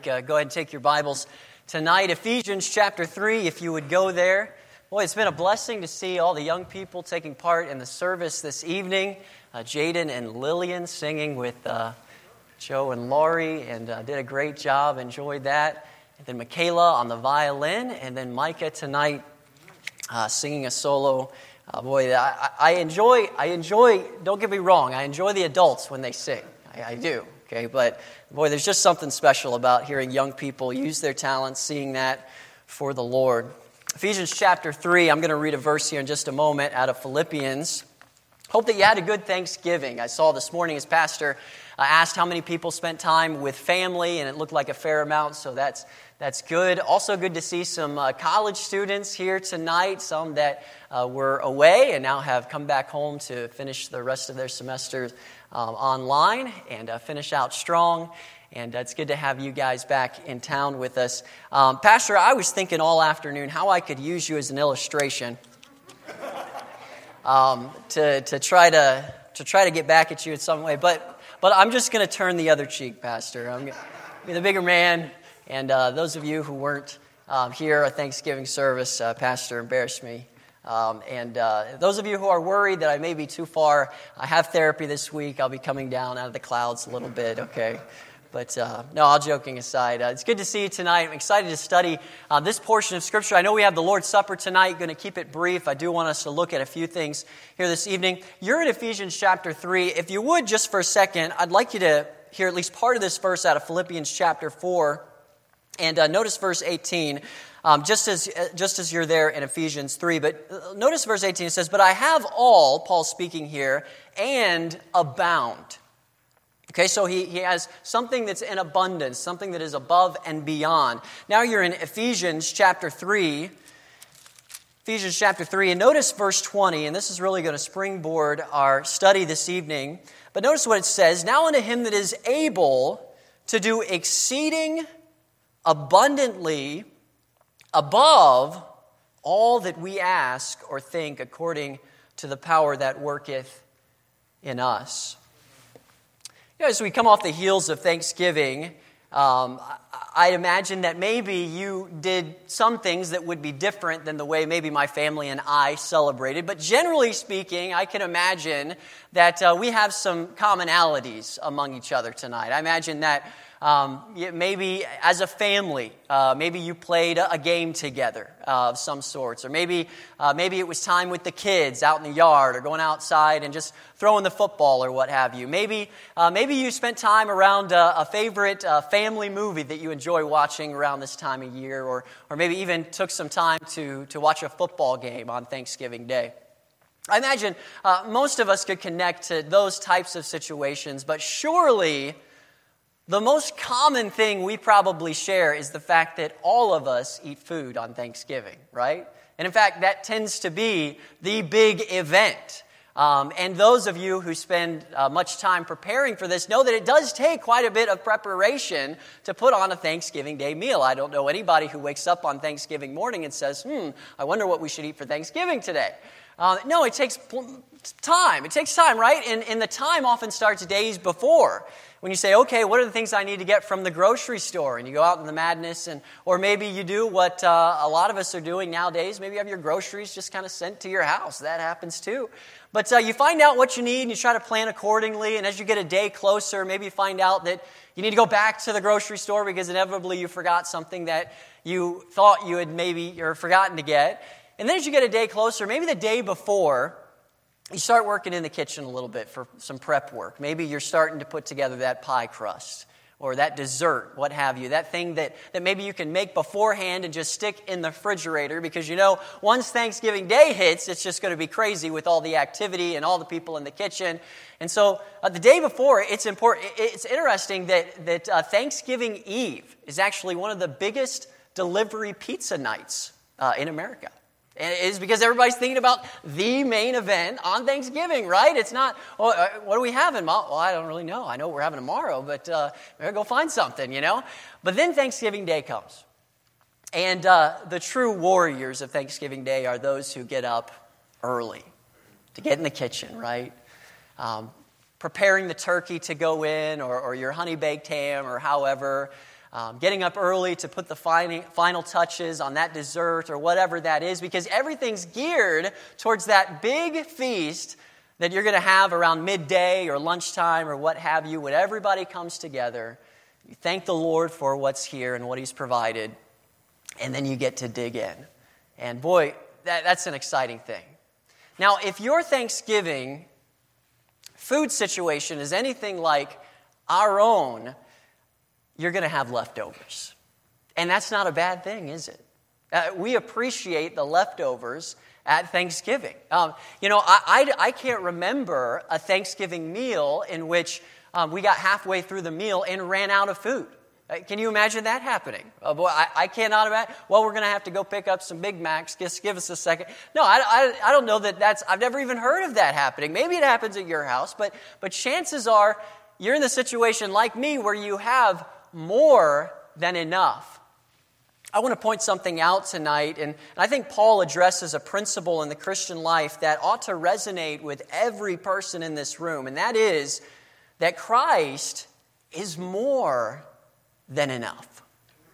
Go ahead and take your Bibles tonight. Ephesians chapter 3, if you would go there. Boy, it's been a blessing to see all the young people taking part in the service this evening. Jaden and Lillian singing with Joe and Laurie, and did a great job, enjoyed that. And then Michaela on the violin, and then Micah tonight singing a solo. Boy, I enjoy, don't get me wrong, I enjoy the adults when they sing. I do. Okay, but boy, there's just something special about hearing young people use their talents, seeing that for the Lord. Ephesians chapter 3, I'm going to read a verse here in just a moment out of Philippians. Hope that you had a good Thanksgiving. I saw this morning as pastor asked how many people spent time with family, and it looked like a fair amount, so that's good. Also good to see some college students here tonight, some that were away and now have come back home to finish the rest of their semesters online and finish out strong. And it's good to have you guys back in town with us. Pastor, I was thinking all afternoon how I could use you as an illustration to try to get back at you in some way. But I'm just going to turn the other cheek, Pastor. I'm going to be the bigger man. And those of you who weren't here at Thanksgiving service, Pastor embarrassed me. And those of you who are worried that I may be too far, I have therapy this week. I'll be coming down out of the clouds a little bit, okay? But no, all joking aside, it's good to see you tonight. I'm excited to study this portion of Scripture. I know we have the Lord's Supper tonight. Going to keep it brief. I do want us to look at a few things here this evening. You're in Ephesians chapter 3. If you would, just for a second, I'd like you to hear at least part of this verse out of Philippians chapter 4. And notice verse 18. Just as you're there in Ephesians 3, but notice verse 18, it says, "But I have all," Paul's speaking here, "and abound." Okay, so he has something that's in abundance, something that is above and beyond. Now you're in Ephesians chapter 3, and notice verse 20, and this is really going to springboard our study this evening, but notice what it says, "Now unto him that is able to do exceeding abundantly above all that we ask or think, according to the power that worketh in us." You know, as we come off the heels of Thanksgiving, I imagine that maybe you did some things that would be different than the way maybe my family and I celebrated. But generally speaking, I can imagine that we have some commonalities among each other tonight. I imagine that maybe as a family, maybe you played a game together of some sorts, or maybe it was time with the kids out in the yard, or going outside and just throwing the football, or what have you. Maybe you spent time around a favorite family movie that you enjoy watching around this time of year, or maybe even took some time to watch a football game on Thanksgiving Day. I imagine most of us could connect to those types of situations, but surely the most common thing we probably share is the fact that all of us eat food on Thanksgiving, right? And in fact, that tends to be the big event. And those of you who spend much time preparing for this know that it does take quite a bit of preparation to put on a Thanksgiving Day meal. I don't know anybody who wakes up on Thanksgiving morning and says, I wonder what we should eat for Thanksgiving today. No, it takes time. It takes time, right? And the time often starts days before. When you say, okay, what are the things I need to get from the grocery store? And you go out in the madness, or maybe you do what a lot of us are doing nowadays. Maybe you have your groceries just kind of sent to your house. That happens too. But you find out what you need, and you try to plan accordingly. And as you get a day closer, maybe you find out that you need to go back to the grocery store because inevitably you forgot something that you thought you had maybe or forgotten to get. And then as you get a day closer, maybe the day before, you start working in the kitchen a little bit for some prep work. Maybe you're starting to put together that pie crust or that dessert, what have you, that thing that maybe you can make beforehand and just stick in the refrigerator because you know once Thanksgiving Day hits, it's just going to be crazy with all the activity and all the people in the kitchen. And so the day before, it's important. It's interesting that Thanksgiving Eve is actually one of the biggest delivery pizza nights in America. And it is because everybody's thinking about the main event on Thanksgiving, right? It's not, what are we having, Mom? Well, I don't really know. I know what we're having tomorrow, but maybe go find something, you know? But then Thanksgiving Day comes. And the true warriors of Thanksgiving Day are those who get up early to get in the kitchen, right? Preparing the turkey to go in or your honey-baked ham or however. getting up early to put the final touches on that dessert or whatever that is, because everything's geared towards that big feast that you're going to have around midday or lunchtime or what have you, when everybody comes together. You thank the Lord for what's here and what He's provided, and then you get to dig in. And boy, that's an exciting thing. Now, if your Thanksgiving food situation is anything like our own, you're going to have leftovers. And that's not a bad thing, is it? We appreciate the leftovers at Thanksgiving. I can't remember a Thanksgiving meal in which we got halfway through the meal and ran out of food. Can you imagine that happening? Oh boy, I cannot imagine. Well, we're going to have to go pick up some Big Macs. Just give us a second. No, I don't know I've never even heard of that happening. Maybe it happens at your house, but chances are you're in the situation like me where you have more than enough. I want to point something out tonight, and I think Paul addresses a principle in the Christian life that ought to resonate with every person in this room, and that is that Christ is more than enough.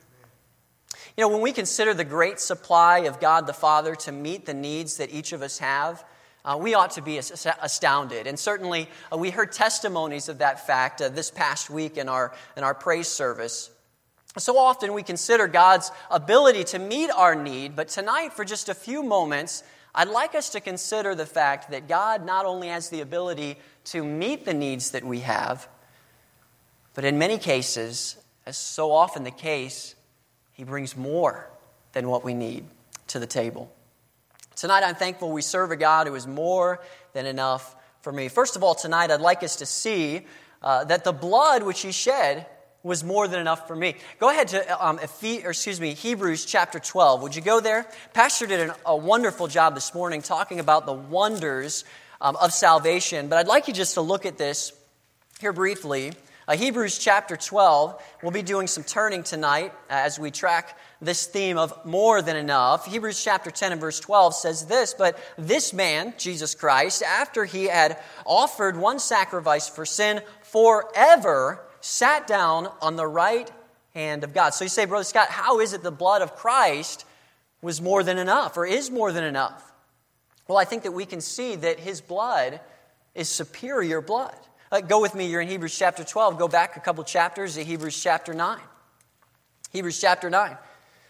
You know, when we consider the great supply of God the Father to meet the needs that each of us have, we ought to be astounded. And certainly, we heard testimonies of that fact this past week in our praise service. So often we consider God's ability to meet our need, but tonight, for just a few moments, I'd like us to consider the fact that God not only has the ability to meet the needs that we have, but in many cases, as so often the case, He brings more than what we need to the table. Tonight, I'm thankful we serve a God who is more than enough for me. First of all, tonight, I'd like us to see that the blood which He shed was more than enough for me. Go ahead to Hebrews chapter 12. Would you go there? Pastor did a wonderful job this morning talking about the wonders of salvation. But I'd like you just to look at this here briefly. Hebrews chapter 12. We'll be doing some turning tonight as we track this theme of more than enough. Hebrews chapter 10 and verse 12 says this, "But this man, Jesus Christ, after He had offered one sacrifice for sin forever, sat down on the right hand of God." So you say, Brother Scott, how is it the blood of Christ was more than enough or is more than enough? Well, I think that we can see that His blood is superior blood. Go with me, you're in Hebrews chapter 12. Go back a couple chapters to Hebrews chapter 9. Hebrews chapter 9.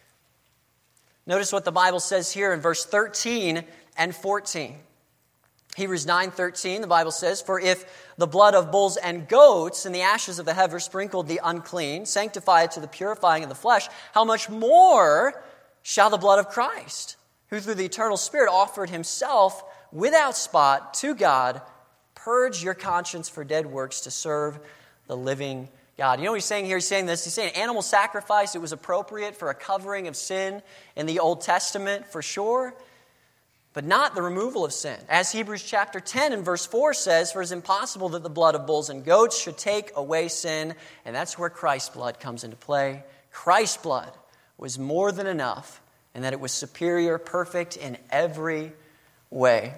Notice what the Bible says here in verse 13 and 14. Hebrews 9:13, the Bible says, "For if the blood of bulls and goats and the ashes of the heifer sprinkled the unclean, sanctified to the purifying of the flesh, how much more shall the blood of Christ, who through the eternal Spirit offered Himself without spot to God, purge your conscience for dead works to serve the living God." You know what He's saying here? He's saying this. He's saying animal sacrifice, it was appropriate for a covering of sin in the Old Testament, for sure, but not the removal of sin. As Hebrews chapter 10 and verse 4 says, "For it is impossible that the blood of bulls and goats should take away sin." And that's where Christ's blood comes into play. Christ's blood was more than enough, and that it was superior, perfect in every way.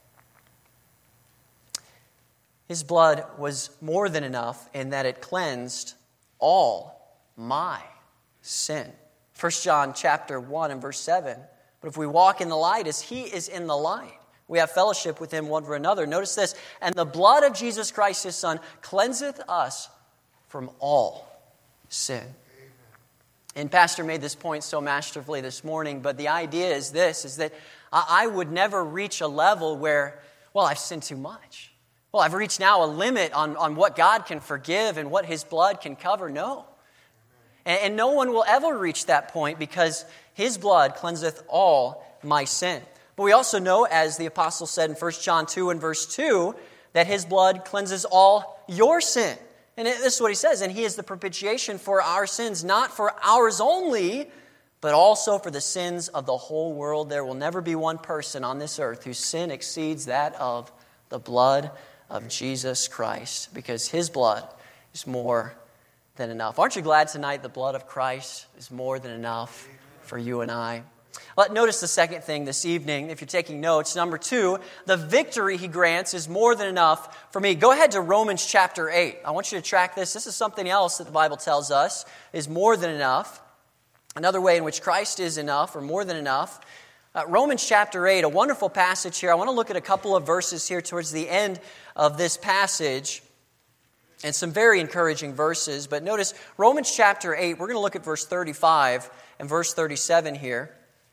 His blood was more than enough in that it cleansed all my sin. 1 John chapter 1 and verse 7. "But if we walk in the light as He is in the light, we have fellowship with Him one for another." Notice this, "And the blood of Jesus Christ, His Son, cleanseth us from all sin." And Pastor made this point so masterfully this morning, but the idea is this, is that I would never reach a level where, well, I've sinned too much. Well, I've reached now a limit on what God can forgive and what His blood can cover. No. And no one will ever reach that point because His blood cleanseth all my sin. But we also know, as the apostle said in 1 John 2 and verse 2, that His blood cleanses all your sin. And this is what he says, "And He is the propitiation for our sins, not for ours only, but also for the sins of the whole world. There will never be one person on this earth whose sin exceeds that of the blood of Jesus Christ, because His blood is more than enough." Aren't you glad tonight the blood of Christ is more than enough for you and I? Notice the second thing this evening, if you're taking notes. Number 2, the victory he grants is more than enough for me. Go ahead to Romans chapter 8. I want you to track this. This is something else that the Bible tells us is more than enough. Another way in which Christ is enough or more than enough. Romans chapter 8, a wonderful passage here. I want to look at a couple of verses here towards the end of this passage. And some very encouraging verses. But notice Romans chapter 8, we're going to look at verse 35 and verse 37 here.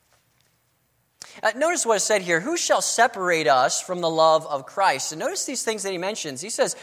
Notice what is said here. Who shall separate us from the love of Christ? And notice these things that he mentions. He says,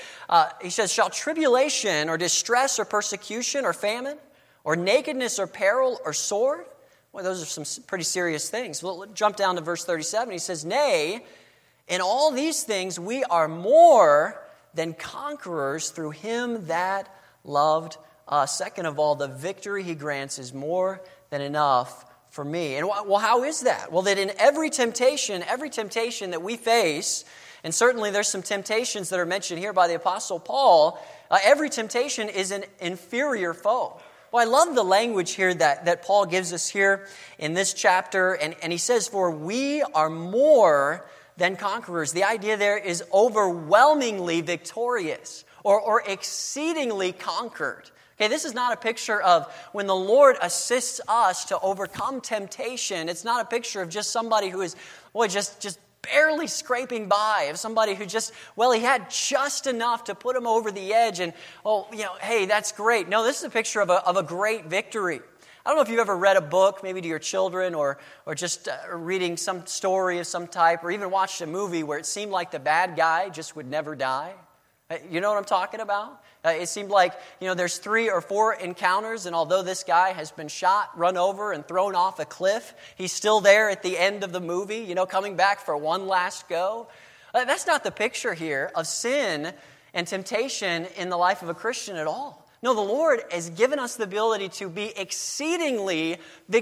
shall tribulation or distress or persecution or famine or nakedness or peril or sword? Well, those are some pretty serious things. We'll jump down to verse 37. He says, nay, in all these things we are more than conquerors through him that loved us. Second of all, the victory he grants is more than enough for me. And well, how is that? Well, that in every temptation that we face, and certainly there's some temptations that are mentioned here by the Apostle Paul, every temptation is an inferior foe. Well, I love the language here that Paul gives us here in this chapter, and he says, for we are more than conquerors. The idea there is overwhelmingly victorious or exceedingly conquered. Okay, this is not a picture of when the Lord assists us to overcome temptation. It's not a picture of just somebody who is, just barely scraping by, of somebody who he had just enough to put him over the edge and, hey, that's great. No, this is a picture of a great victory. I don't know if you've ever read a book, maybe to your children, or just reading some story of some type, or even watched a movie where it seemed like the bad guy just would never die. You know what I'm talking about? It seemed like, there's 3 or 4 encounters, and although this guy has been shot, run over, and thrown off a cliff, he's still there at the end of the movie, coming back for one last go. That's not the picture here of sin and temptation in the life of a Christian at all. No, the Lord has given us the ability to be exceedingly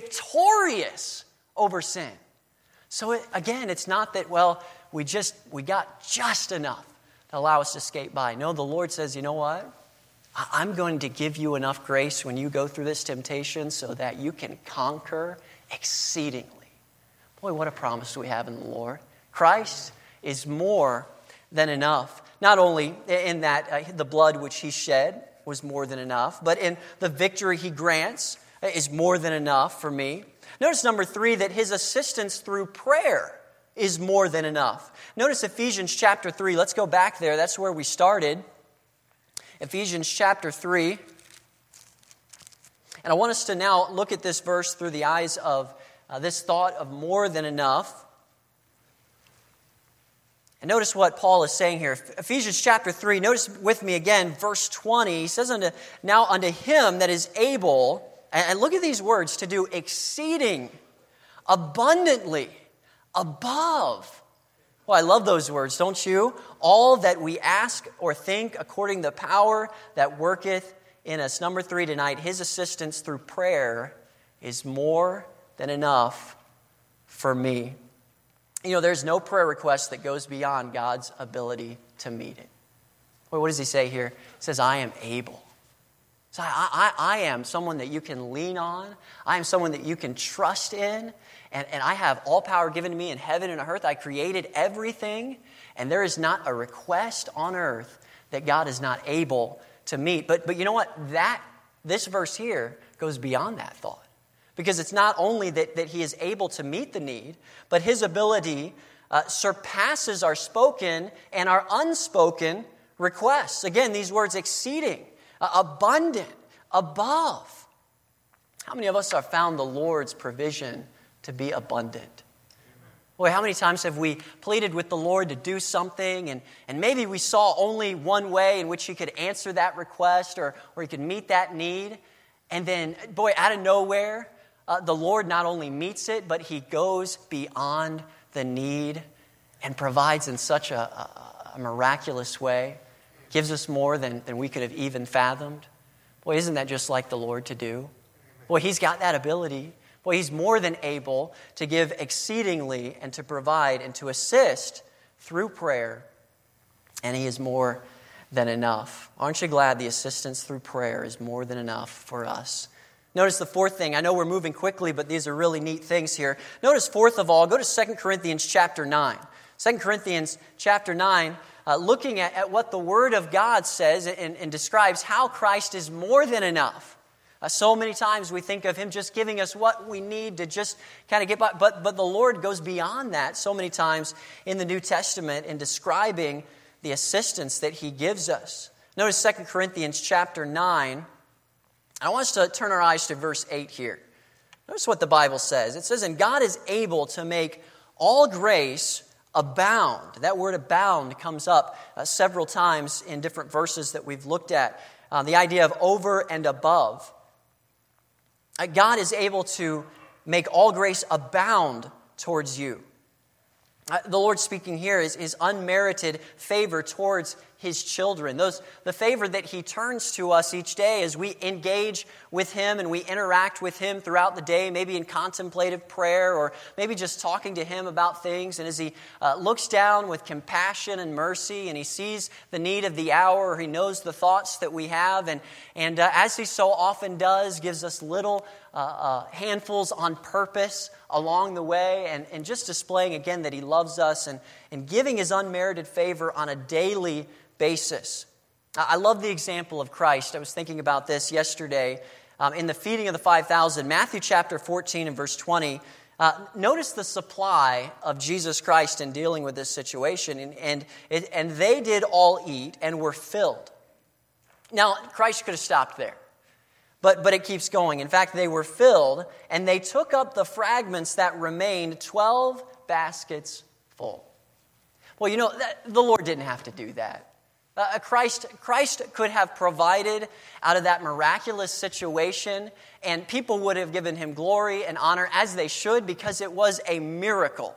victorious over sin. So again, it's not that, we got just enough to allow us to skate by. No, the Lord says, you know what? I'm going to give you enough grace when you go through this temptation so that you can conquer exceedingly. Boy, what a promise we have in the Lord. Christ is more than enough. Not only in that the blood which he shed was more than enough, but in the victory he grants is more than enough for me. Notice number 3, that his assistance through prayer is more than enough. Notice Ephesians chapter 3. Let's go back there. That's where we started. Ephesians chapter 3. And I want us to now look at this verse through the eyes of this thought of more than enough. And notice what Paul is saying here. Ephesians chapter 3, notice with me again, verse 20. He says, now unto him that is able, and look at these words, to do exceeding abundantly above. Well, I love those words, don't you? All that we ask or think according to the power that worketh in us. Number 3 tonight, his assistance through prayer is more than enough for me. There's no prayer request that goes beyond God's ability to meet it. Well, what does he say here? He says, I am able. So I am someone that you can lean on. I am someone that you can trust in. And I have all power given to me in heaven and earth. I created everything. And there is not a request on earth that God is not able to meet. But you know what? This verse here goes beyond that thought. Because it's not only that he is able to meet the need, but his ability surpasses our spoken and our unspoken requests. Again, these words exceeding, abundant, above. How many of us have found the Lord's provision to be abundant? Boy, how many times have we pleaded with the Lord to do something, and maybe we saw only one way in which he could answer that request or he could meet that need, and then, boy, out of nowhere, the Lord not only meets it, but he goes beyond the need and provides in such a miraculous way, gives us more than we could have even fathomed. Boy, isn't that just like the Lord to do? Boy, he's got that ability. Boy, he's more than able to give exceedingly and to provide and to assist through prayer, and he is more than enough. Aren't you glad the assistance through prayer is more than enough for us? Notice the fourth thing. I know we're moving quickly, but these are really neat things here. Notice, fourth of all, go to 2 Corinthians chapter 9. 2 Corinthians chapter 9, looking at what the Word of God says and describes how Christ is more than enough. So many times we think of Him just giving us what we need to just kind of get by. But the Lord goes beyond that so many times in the New Testament in describing the assistance that He gives us. Notice 2 Corinthians chapter 9. I want us to turn our eyes to verse 8 here. Notice what the Bible says. It says, "And God is able to make all grace abound." That word abound comes up several times in different verses that we've looked at. The idea of over and above. God is able to make all grace abound towards you. The Lord speaking here is unmerited favor towards His children. The favor that He turns to us each day as we engage with Him and we interact with Him throughout the day, maybe in contemplative prayer or maybe just talking to Him about things. And as He looks down with compassion and mercy and He sees the need of the hour, or He knows the thoughts that we have, and as He so often does, gives us little handfuls on purpose along the way, and just displaying again that He loves us and giving His unmerited favor on a daily basis. I love the example of Christ. I was thinking about this yesterday in the feeding of the 5,000. Matthew chapter 14 and verse 20. Notice the supply of Jesus Christ in dealing with this situation. And they did all eat and were filled. Now, Christ could have stopped there. But it keeps going. In fact, they were filled, and they took up the fragments that remained, 12 baskets full. Well, you know, the Lord didn't have to do that. Christ could have provided out of that miraculous situation, and people would have given Him glory and honor as they should because it was a miracle.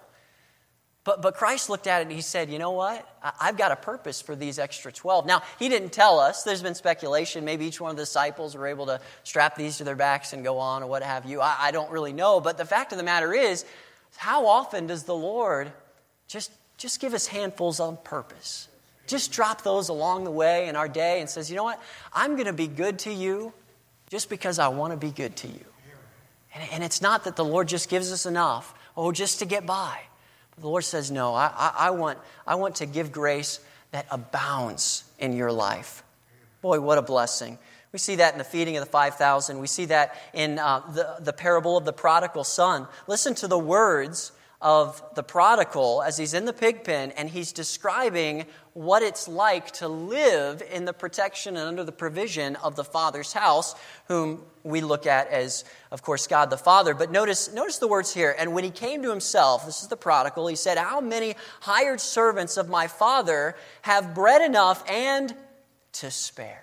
But Christ looked at it and He said, you know what? I've got a purpose for these extra 12. Now, He didn't tell us. There's been speculation. Maybe each one of the disciples were able to strap these to their backs and go on or what have you. I don't really know. But the fact of the matter is, how often does the Lord just give us handfuls on purpose? Just drop those along the way in our day and says, you know what? I'm going to be good to you just because I want to be good to you. And it's not that the Lord just gives us enough, just to get by. The Lord says, no, I want to give grace that abounds in your life. Boy, what a blessing. We see that in the feeding of the 5,000. We see that in the parable of the prodigal son. Listen to the words of the prodigal as he's in the pig pen, and he's describing what it's like to live in the protection and under the provision of the Father's house, whom we look at as, of course, God the Father. But notice the words here. And when he came to himself, this is the prodigal, he said, "How many hired servants of my father have bread enough and to spare?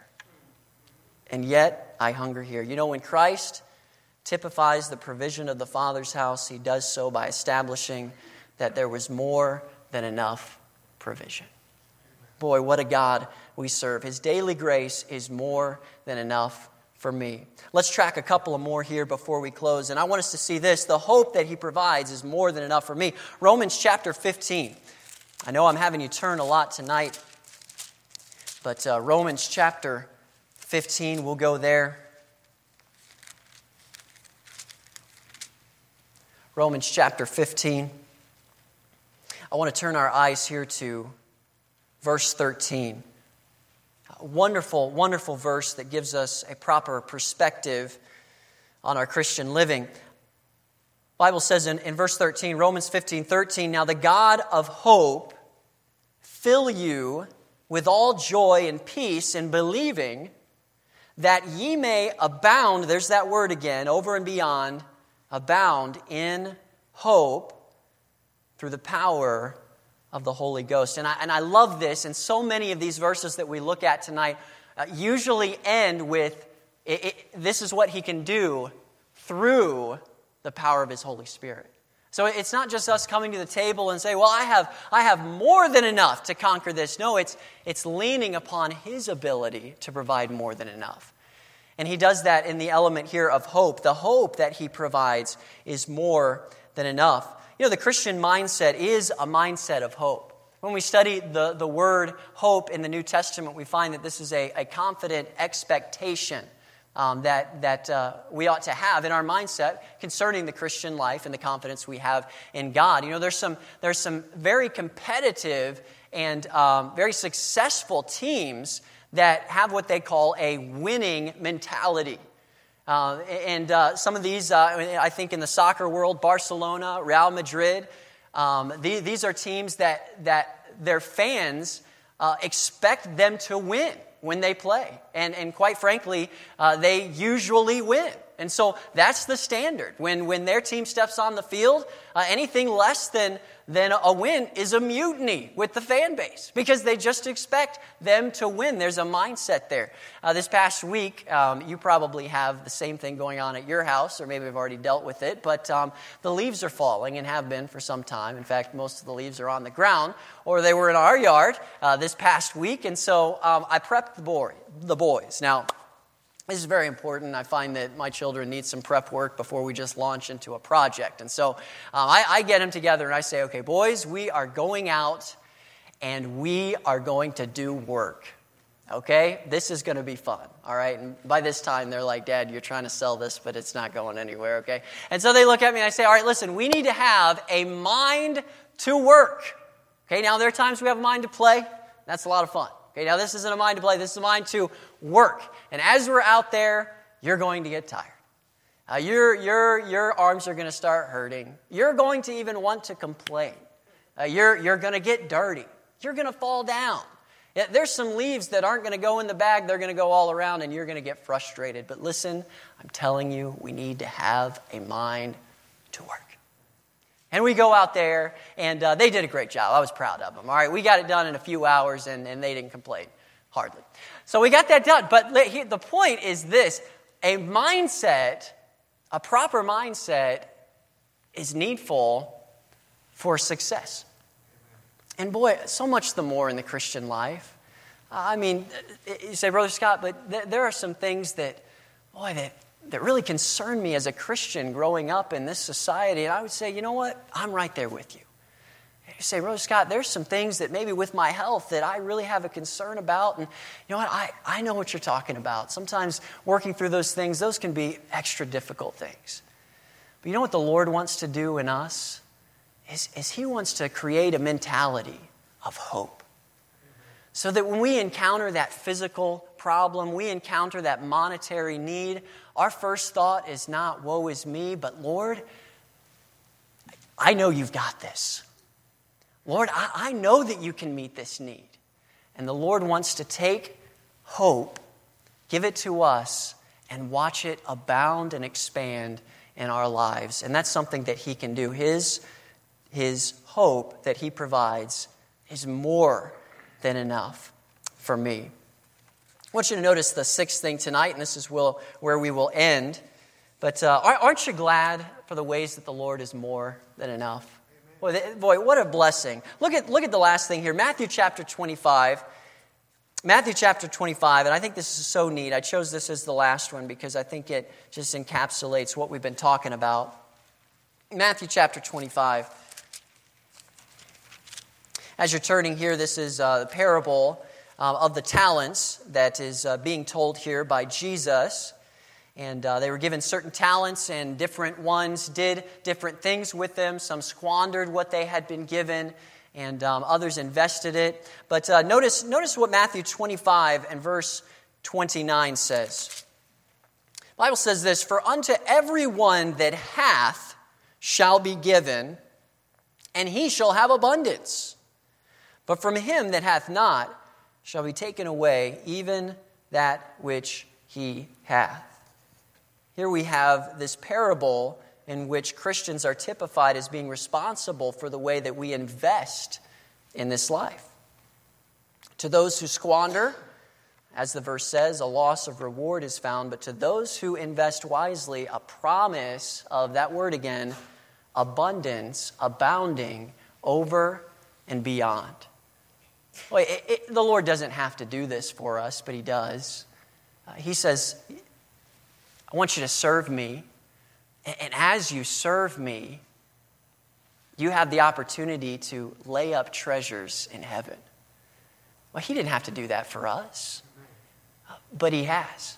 And yet I hunger here." You know, when Christ typifies the provision of the Father's house, He does so by establishing that there was more than enough provision. Boy, what a God we serve. His daily grace is more than enough for me. Let's track a couple of more here before we close. And I want us to see this. The hope that He provides is more than enough for me. Romans chapter 15. I know I'm having you turn a lot tonight, but Romans chapter 15, we'll go there. Romans chapter 15. I want to turn our eyes here to verse 13. A wonderful, wonderful verse that gives us a proper perspective on our Christian living. The Bible says in verse 13, Romans 15:13, "Now the God of hope fill you with all joy and peace in believing, that ye may abound," there's that word again, over and beyond, abound in hope through the power of the Holy Ghost. And I love this, and so many of these verses that we look at tonight usually end with, this is what He can do through the power of His Holy Spirit. So it's not just us coming to the table and say, well, I have more than enough to conquer this. No, it's leaning upon His ability to provide more than enough. And He does that in the element here of hope. The hope that He provides is more than enough. You know, the Christian mindset is a mindset of hope. When we study the word hope in the New Testament, we find that this is a confident expectation. that we ought to have in our mindset concerning the Christian life and the confidence we have in God. You know, there's some very competitive and very successful teams that have what they call a winning mentality. Some of these, I think in the soccer world, Barcelona, Real Madrid, these are teams that their fans expect them to win when they play. And quite frankly, they usually win. And so that's the standard. When their team steps on the field, anything less than a win is a mutiny with the fan base because they just expect them to win. There's a mindset there. This past week, you probably have the same thing going on at your house, or maybe have already dealt with it, but the leaves are falling and have been for some time. In fact, most of the leaves are on the ground, or they were in our yard this past week, and so I prepped the boys. Now, this is very important. I find that my children need some prep work before we just launch into a project. And so I get them together and I say, okay, boys, we are going out and we are going to do work. Okay? This is going to be fun. All right? And by this time, they're like, Dad, you're trying to sell this, but it's not going anywhere. Okay? And so they look at me and I say, all right, listen, we need to have a mind to work. Okay? Now, there are times we have a mind to play. That's a lot of fun. Okay, now this isn't a mind to play, this is a mind to work. And as we're out there, you're going to get tired. Your arms are going to start hurting. You're going to even want to complain. You're going to get dirty. You're going to fall down. There's some leaves that aren't going to go in the bag, they're going to go all around, and you're going to get frustrated. But listen, I'm telling you, we need to have a mind to work. And we go out there, and they did a great job. I was proud of them. All right, we got it done in a few hours, and they didn't complain, hardly. So we got that done. But the point is this. A proper mindset is needful for success. And boy, so much the more in the Christian life. I mean, you say, Brother Scott, but there are some things that really concern me as a Christian growing up in this society. And I would say, you know what? I'm right there with you. You say, Brother Scott, there's some things that maybe with my health that I really have a concern about. And you know what? I know what you're talking about. Sometimes working through those things, those can be extra difficult things. But you know what the Lord wants to do in us? Is He wants to create a mentality of hope. So that when we encounter that physical problem, we encounter that monetary need, our first thought is not, woe is me, but Lord, I know you've got this. Lord, I know that you can meet this need. And the Lord wants to take hope, give it to us, and watch it abound and expand in our lives. And that's something that He can do. His hope that He provides is more than enough for me. I want you to notice the sixth thing tonight, and this is where we will end. But aren't you glad for the ways that the Lord is more than enough? Boy, what a blessing. Look at the last thing here. Matthew chapter 25. Matthew chapter 25, and I think this is so neat. I chose this as the last one because I think it just encapsulates what we've been talking about. Matthew chapter 25. As you're turning here, this is the parable of the talents that is being told here by Jesus. And they were given certain talents, and different ones did different things with them. Some squandered what they had been given, and others invested it. But notice what Matthew 25 and verse 29 says. The Bible says this, "For unto everyone that hath shall be given, and he shall have abundance. But from him that hath not shall be taken away even that which he hath." Here we have this parable in which Christians are typified as being responsible for the way that we invest in this life. To those who squander, as the verse says, a loss of reward is found. But to those who invest wisely, a promise of, that word again, abundance, abounding, over and beyond. Well, the Lord doesn't have to do this for us, but He does. He says, I want you to serve me. And as you serve me, you have the opportunity to lay up treasures in heaven. Well, He didn't have to do that for us, but He has.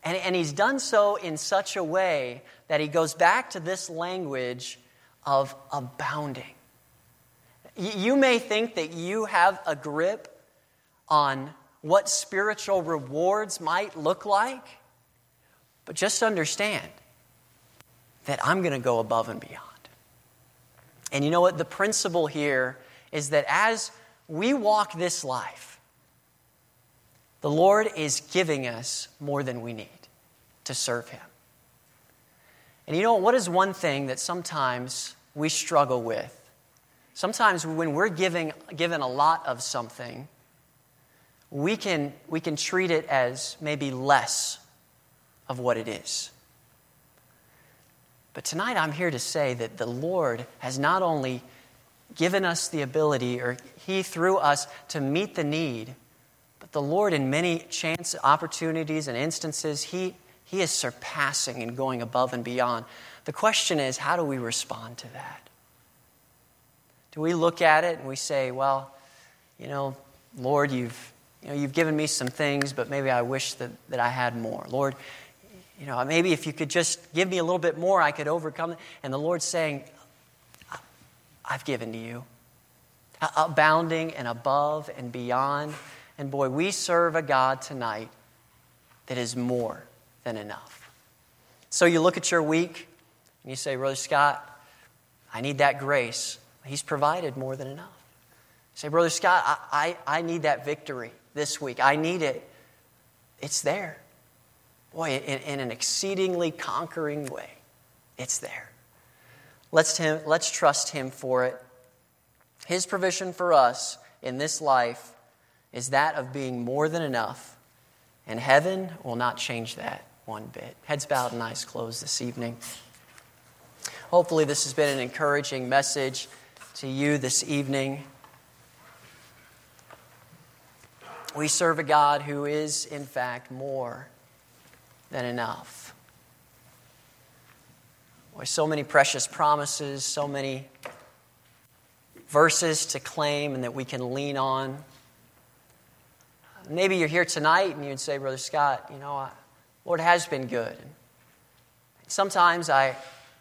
And he's done so in such a way that he goes back to this language of abounding. You may think that you have a grip on what spiritual rewards might look like, but just understand that I'm going to go above and beyond. And you know what? The principle here is that as we walk this life, the Lord is giving us more than we need to serve Him. And you know what is one thing that sometimes we struggle with? Sometimes when we're given a lot of something, we can treat it as maybe less of what it is. But tonight I'm here to say that the Lord has not only given us the ability, or He through us, to meet the need, but the Lord in many chance opportunities and instances, He is surpassing and going above and beyond. The question is, how do we respond to that? Do we look at it and we say, well, Lord, you've given me some things, but maybe I wish that I had more. Lord, maybe if you could just give me a little bit more, I could overcome it. And the Lord's saying, I've given to you. Abounding and above and beyond. And boy, we serve a God tonight that is more than enough. So you look at your week and you say, Brother Scott, I need that grace. He's provided more than enough. You say, Brother Scott, I need that victory this week. I need it. It's there. Boy, in an exceedingly conquering way, it's there. Let's trust Him for it. His provision for us in this life is that of being more than enough, and heaven will not change that one bit. Heads bowed and eyes closed this evening. Hopefully this has been an encouraging message to you this evening. We serve a God who is, in fact, more than enough. Boy, so many precious promises, so many verses to claim and that we can lean on. Maybe you're here tonight and you'd say, Brother Scott, Lord has been good. And sometimes I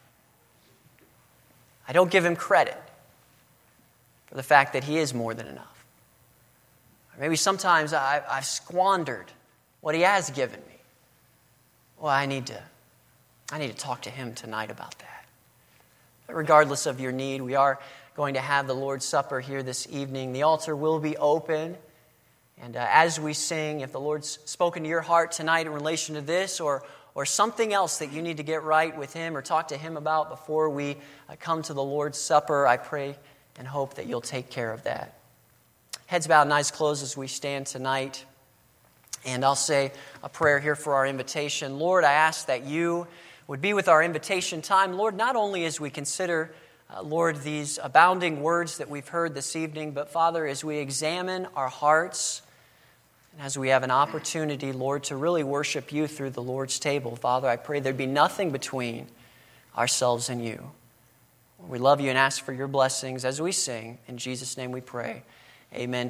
don't give Him credit for the fact that He is more than enough. Or maybe sometimes I've squandered what He has given me. Well, I need to talk to Him tonight about that. But regardless of your need, we are going to have the Lord's Supper here this evening. The altar will be open. And as we sing, if the Lord's spoken to your heart tonight in relation to this or something else that you need to get right with Him or talk to Him about before we come to the Lord's Supper, I pray and hope that you'll take care of that. Heads bowed and eyes closed as we stand tonight. And I'll say a prayer here for our invitation. Lord, I ask that you would be with our invitation time. Lord, not only as we consider, Lord, these abounding words that we've heard this evening, but Father, as we examine our hearts, and as we have an opportunity, Lord, to really worship you through the Lord's table, Father, I pray there'd be nothing between ourselves and you. We love you and ask for your blessings as we sing. In Jesus' name we pray. Amen.